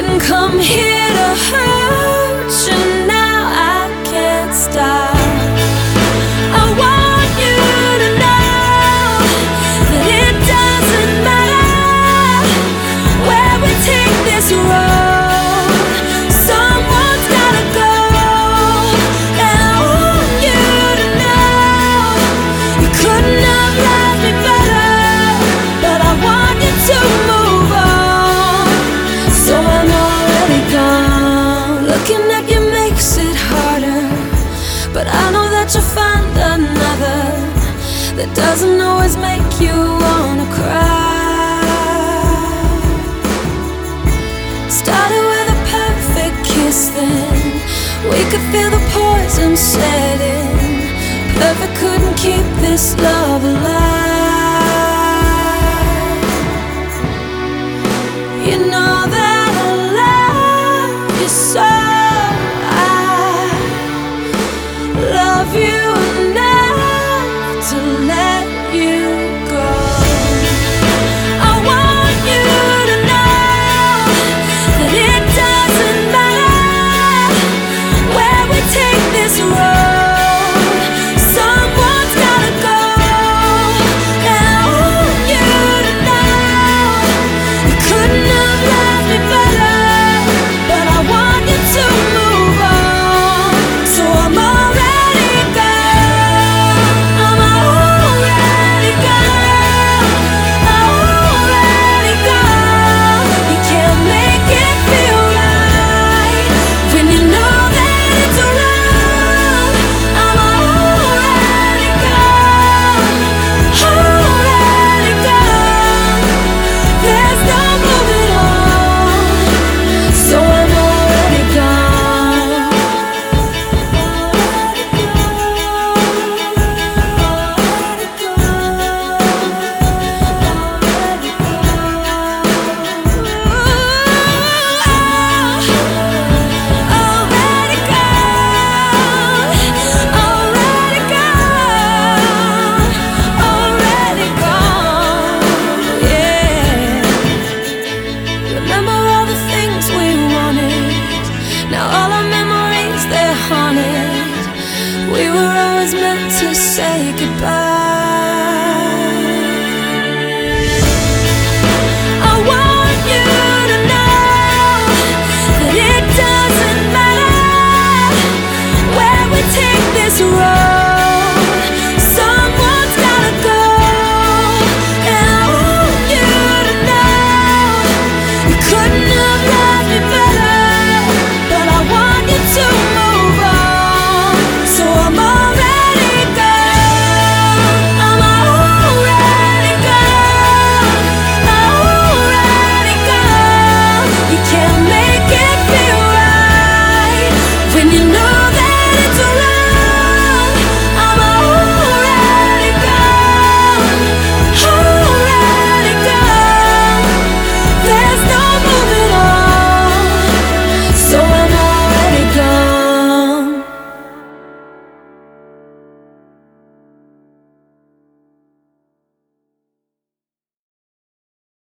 didn't come here to hurt you, now I can't stop. I want you to know that it doesn't matter where we take this road, someone's gotta go. And I want you to know you couldn't have loved me better, but I want you to move on, so I'm already gone. Looking at you makes it harder, but I know that you'll find another that doesn't always make you wanna cry. Started with a perfect kiss, then we could feel the poison setting. Perfect couldn't keep this love alive.